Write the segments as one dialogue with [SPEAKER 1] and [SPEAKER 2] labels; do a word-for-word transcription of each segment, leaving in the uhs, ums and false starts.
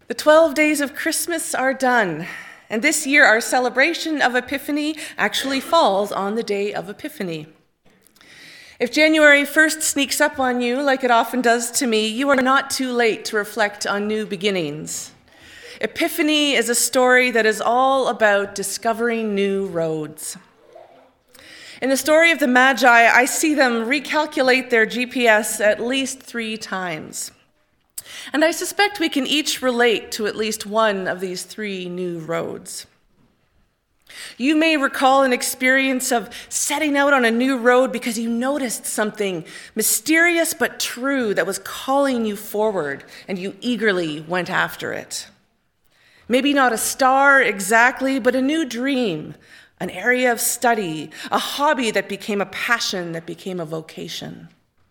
[SPEAKER 1] The twelve days of Christmas are done, and this year our celebration of Epiphany actually falls on the day of Epiphany. If January first sneaks up on you, like it often does to me, you are not too late to reflect on new beginnings. Epiphany is a story that is all about discovering new roads. In the story of the Magi, I see them recalculate their G P S at least three times. And I suspect we can each relate to at least one of these three new roads. You may recall an experience of setting out on a new road because you noticed something mysterious but true that was calling you forward, and you eagerly went after it. Maybe not a star exactly, but a new dream, an area of study, a hobby that became a passion, that became a vocation.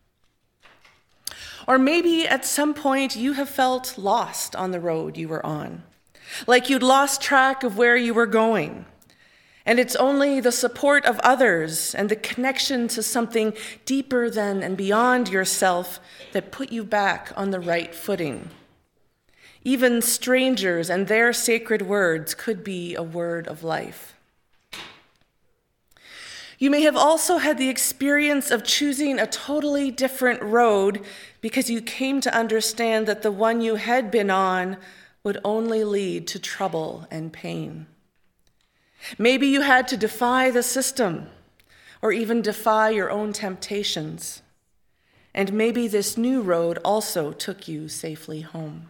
[SPEAKER 1] Or maybe at some point you have felt lost on the road you were on, like you'd lost track of where you were going. And it's only the support of others and the connection to something deeper than and beyond yourself that put you back on the right footing. Even strangers and their sacred words could be a word of life. You may have also had the experience of choosing a totally different road because you came to understand that the one you had been on would only lead to trouble and pain. Maybe you had to defy the system or even defy your own temptations. And maybe this new road also took you safely home.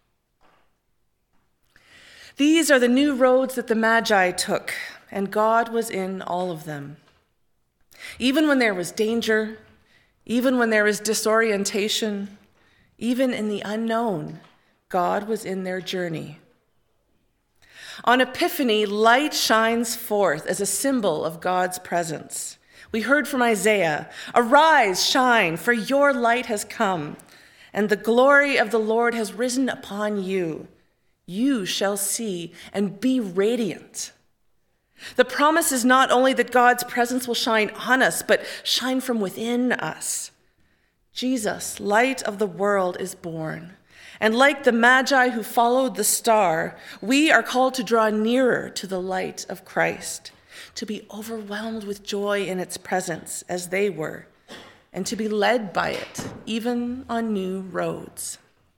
[SPEAKER 1] These are the new roads that the Magi took, and God was in all of them. Even when there was danger, even when there was disorientation, even in the unknown, God was in their journey. On Epiphany, light shines forth as a symbol of God's presence. We heard from Isaiah, "Arise, shine, for your light has come, and the glory of the Lord has risen upon you. You shall see and be radiant." The promise is not only that God's presence will shine on us, but shine from within us. Jesus, light of the world, is born. And like the Magi who followed the star, we are called to draw nearer to the light of Christ, to be overwhelmed with joy in its presence as they were, and to be led by it, even on new roads.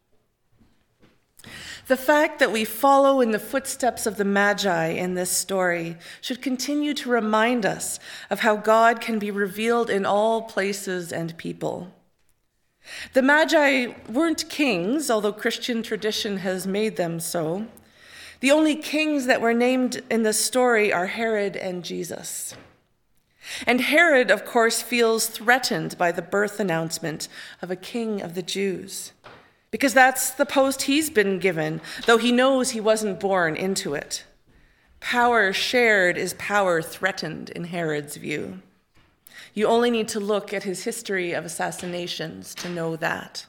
[SPEAKER 1] The fact that we follow in the footsteps of the Magi in this story should continue to remind us of how God can be revealed in all places and people. The Magi weren't kings, although Christian tradition has made them so. The only kings that were named in this story are Herod and Jesus. And Herod, of course, feels threatened by the birth announcement of a king of the Jews, because that's the post he's been given, though he knows he wasn't born into it. Power shared is power threatened in Herod's view. You only need to look at his history of assassinations to know that.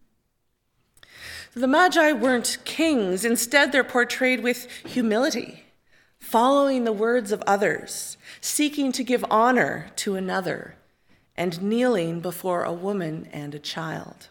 [SPEAKER 1] The Magi weren't kings. Instead, they're portrayed with humility, following the words of others, seeking to give honor to another, and kneeling before a woman and a child.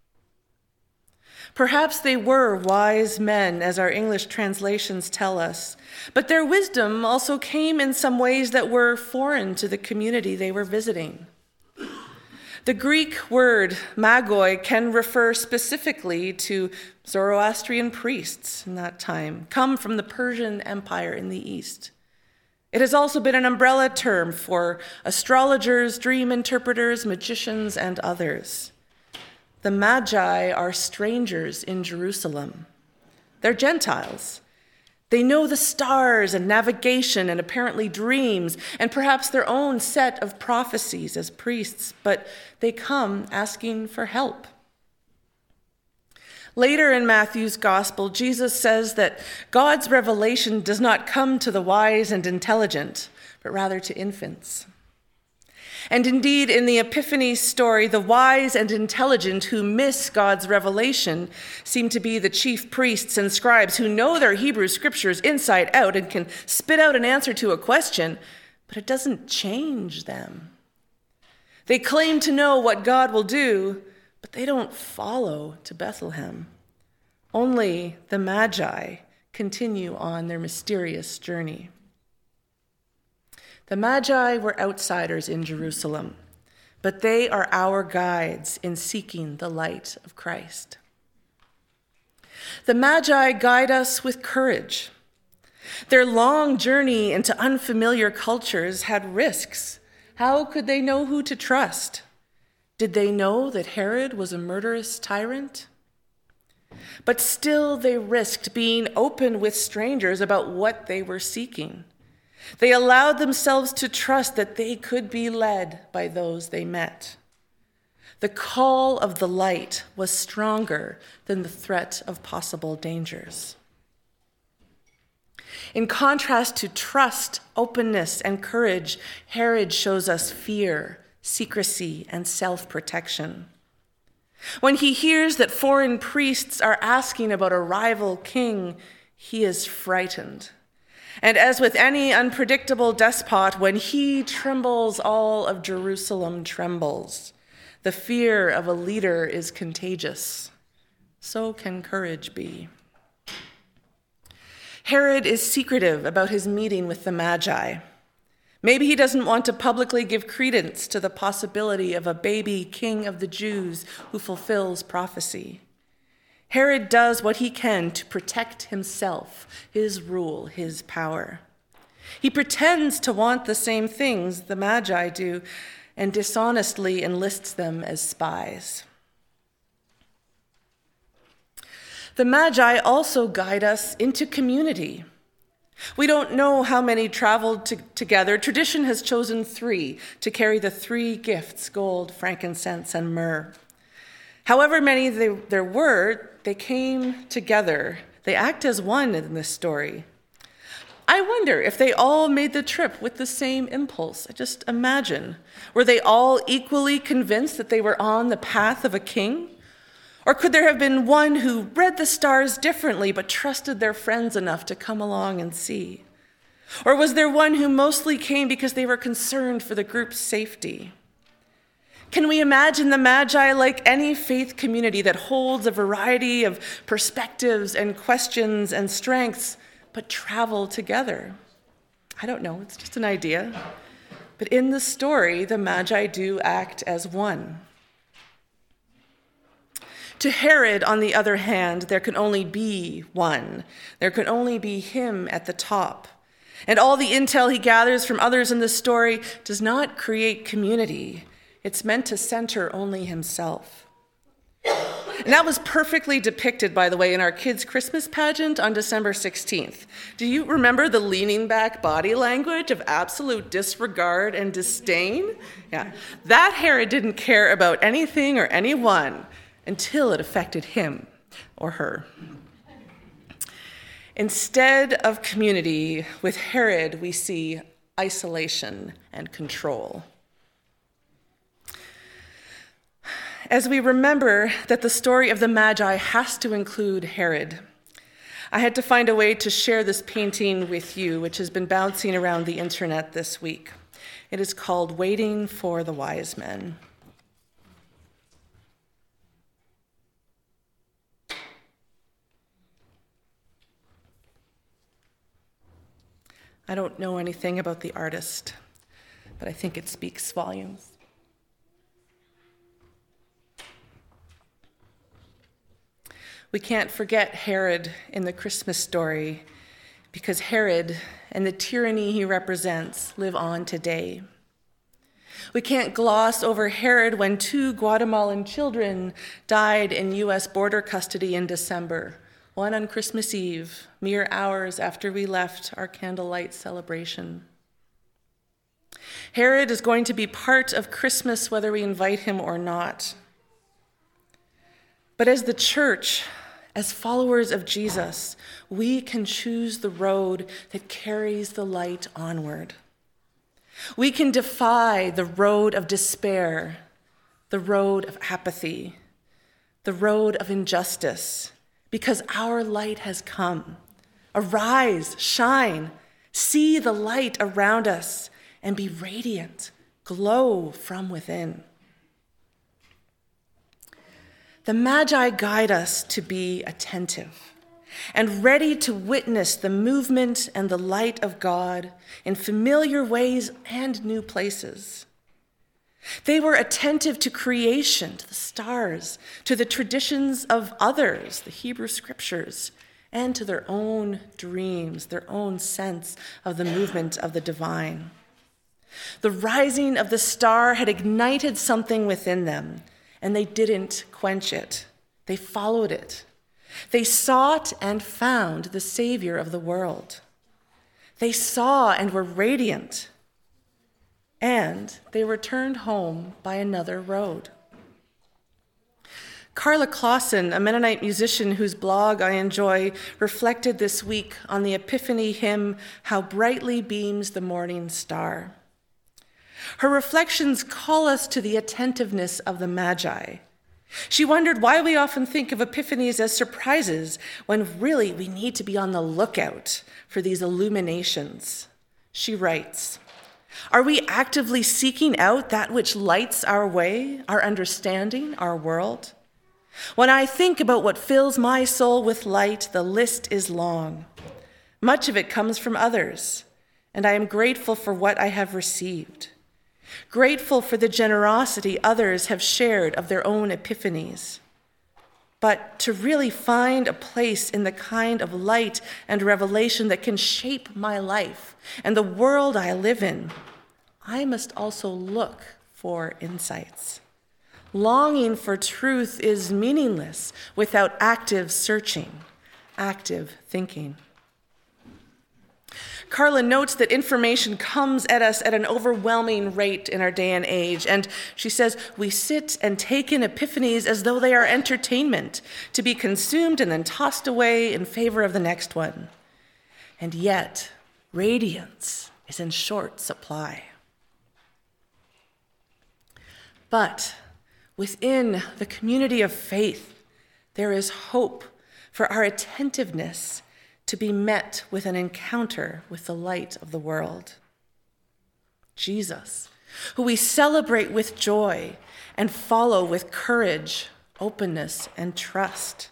[SPEAKER 1] Perhaps they were wise men, as our English translations tell us, but their wisdom also came in some ways that were foreign to the community they were visiting. The Greek word magoi can refer specifically to Zoroastrian priests in that time, come from the Persian Empire in the East. It has also been an umbrella term for astrologers, dream interpreters, magicians, and others. The Magi are strangers in Jerusalem. They're Gentiles. They know the stars and navigation and apparently dreams and perhaps their own set of prophecies as priests, but they come asking for help. Later in Matthew's gospel, Jesus says that God's revelation does not come to the wise and intelligent, but rather to infants. And indeed, in the Epiphany story, the wise and intelligent who miss God's revelation seem to be the chief priests and scribes who know their Hebrew scriptures inside out and can spit out an answer to a question, but it doesn't change them. They claim to know what God will do, but they don't follow to Bethlehem. Only the Magi continue on their mysterious journey. The Magi were outsiders in Jerusalem, but they are our guides in seeking the light of Christ. The Magi guide us with courage. Their long journey into unfamiliar cultures had risks. How could they know who to trust? Did they know that Herod was a murderous tyrant? But still they risked being open with strangers about what they were seeking. They allowed themselves to trust that they could be led by those they met. The call of the light was stronger than the threat of possible dangers. In contrast to trust, openness, and courage, Herod shows us fear, secrecy, and self-protection. When he hears that foreign priests are asking about a rival king, he is frightened. And as with any unpredictable despot, when he trembles, all of Jerusalem trembles. The fear of a leader is contagious. So can courage be. Herod is secretive about his meeting with the Magi. Maybe he doesn't want to publicly give credence to the possibility of a baby king of the Jews who fulfills prophecy. Herod does what he can to protect himself, his rule, his power. He pretends to want the same things the Magi do and dishonestly enlists them as spies. The Magi also guide us into community. We don't know how many traveled to, together. Tradition has chosen three to carry the three gifts, gold, frankincense, and myrrh. However many they, there were, they came together. They act as one in this story. I wonder if they all made the trip with the same impulse. Just imagine. Were they all equally convinced that they were on the path of a king? Or could there have been one who read the stars differently but trusted their friends enough to come along and see? Or was there one who mostly came because they were concerned for the group's safety? Can we imagine the Magi like any faith community that holds a variety of perspectives and questions and strengths, but travel together? I don't know, it's just an idea. But in the story, the Magi do act as one. To Herod, on the other hand, there can only be one. There can only be him at the top. And all the intel he gathers from others in the story does not create community. It's meant to center only himself. And that was perfectly depicted, by the way, in our kids' Christmas pageant on December sixteenth. Do you remember the leaning back body language of absolute disregard and disdain? Yeah, that Herod didn't care about anything or anyone until it affected him or her. Instead of community, with Herod, we see isolation and control. As we remember that the story of the Magi has to include Herod, I had to find a way to share this painting with you, which has been bouncing around the internet this week. It is called Waiting for the Wise Men. I don't know anything about the artist, but I think it speaks volumes. We can't forget Herod in the Christmas story because Herod and the tyranny he represents live on today. We can't gloss over Herod when two Guatemalan children died in U S border custody in December, one on Christmas Eve, mere hours after we left our candlelight celebration. Herod is going to be part of Christmas whether we invite him or not. But as the church, as followers of Jesus, we can choose the road that carries the light onward. We can defy the road of despair, the road of apathy, the road of injustice, because our light has come. Arise, shine, see the light around us, and be radiant, glow from within. The Magi guide us to be attentive and ready to witness the movement and the light of God in familiar ways and new places. They were attentive to creation, to the stars, to the traditions of others, the Hebrew scriptures, and to their own dreams, their own sense of the movement of the divine. The rising of the star had ignited something within them, and they didn't quench it. They followed it. They sought and found the Savior of the world. They saw and were radiant, and they returned home by another road. Carla Clausen, a Mennonite musician whose blog I enjoy, reflected this week on the Epiphany hymn, "How Brightly Beams the Morning Star." Her reflections call us to the attentiveness of the Magi. She wondered why we often think of epiphanies as surprises when really we need to be on the lookout for these illuminations. She writes, "Are we actively seeking out that which lights our way, our understanding, our world? When I think about what fills my soul with light, the list is long. Much of it comes from others, and I am grateful for what I have received. Grateful for the generosity others have shared of their own epiphanies. But to really find a place in the kind of light and revelation that can shape my life and the world I live in, I must also look for insights. Longing for truth is meaningless without active searching, active thinking." Carla notes that information comes at us at an overwhelming rate in our day and age, and she says, "We sit and take in epiphanies as though they are entertainment, to be consumed and then tossed away in favor of the next one. And yet, radiance is in short supply." But within the community of faith, there is hope for our attentiveness to be met with an encounter with the light of the world. Jesus, who we celebrate with joy and follow with courage, openness, and trust.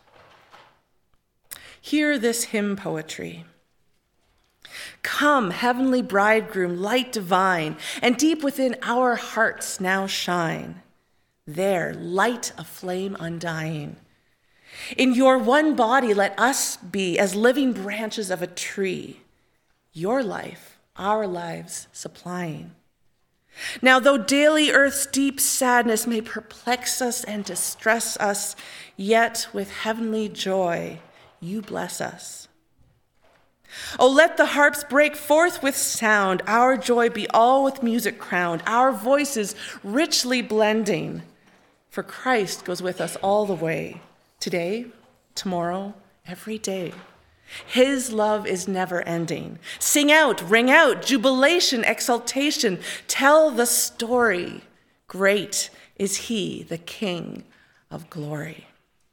[SPEAKER 1] Hear this hymn poetry. "Come, heavenly bridegroom, light divine, and deep within our hearts now shine. There, light a flame undying. In your one body, let us be as living branches of a tree, your life, our lives supplying. Now, though daily earth's deep sadness may perplex us and distress us, yet with heavenly joy you bless us. Oh, let the harps break forth with sound, our joy be all with music crowned, our voices richly blending, for Christ goes with us all the way. Today, tomorrow, every day. His love is never ending. Sing out, ring out, jubilation, exultation. Tell the story. Great is he, the King of glory."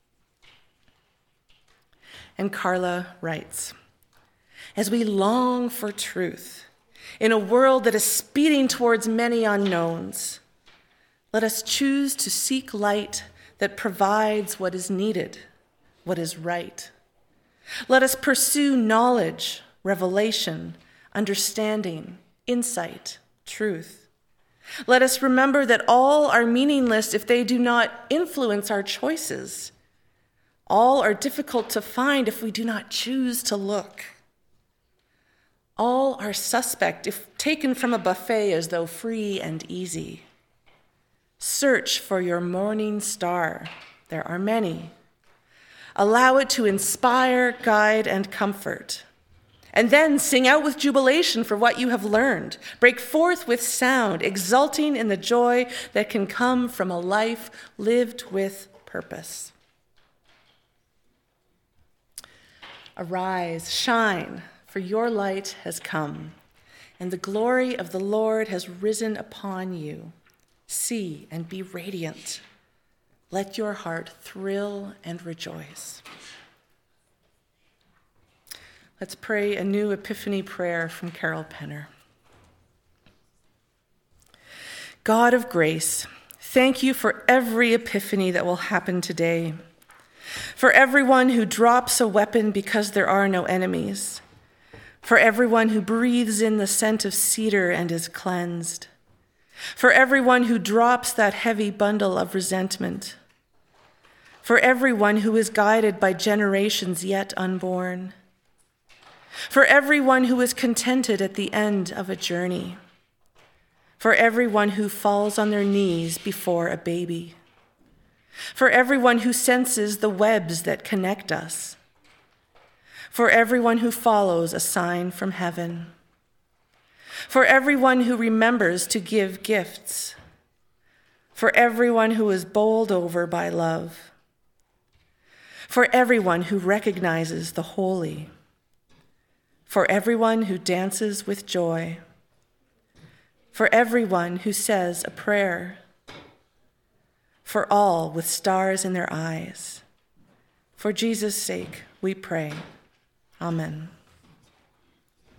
[SPEAKER 1] And Carla writes, "As we long for truth in a world that is speeding towards many unknowns, let us choose to seek light that provides what is needed, what is right. Let us pursue knowledge, revelation, understanding, insight, truth. Let us remember that all are meaningless if they do not influence our choices. All are difficult to find if we do not choose to look. All are suspect if taken from a buffet as though free and easy. Search for your morning star. There are many. Allow it to inspire, guide, and comfort. And then sing out with jubilation for what you have learned. Break forth with sound, exulting in the joy that can come from a life lived with purpose. Arise, shine, for your light has come, and the glory of the Lord has risen upon you. See and be radiant. Let your heart thrill and rejoice." Let's pray a new Epiphany prayer from Carol Penner. God of grace, Thank you for every epiphany that will happen today, for everyone who drops a weapon because there are no enemies, for everyone who breathes in the scent of cedar and is cleansed, for everyone who drops that heavy bundle of resentment, for everyone who is guided by generations yet unborn, for everyone who is contented at the end of a journey, for everyone who falls on their knees before a baby, for everyone who senses the webs that connect us, for everyone who follows a sign from heaven, for everyone who remembers to give gifts, for everyone who is bowled over by love, for everyone who recognizes the holy, for everyone who dances with joy, for everyone who says a prayer, for all with stars in their eyes. For Jesus' sake, we pray. Amen.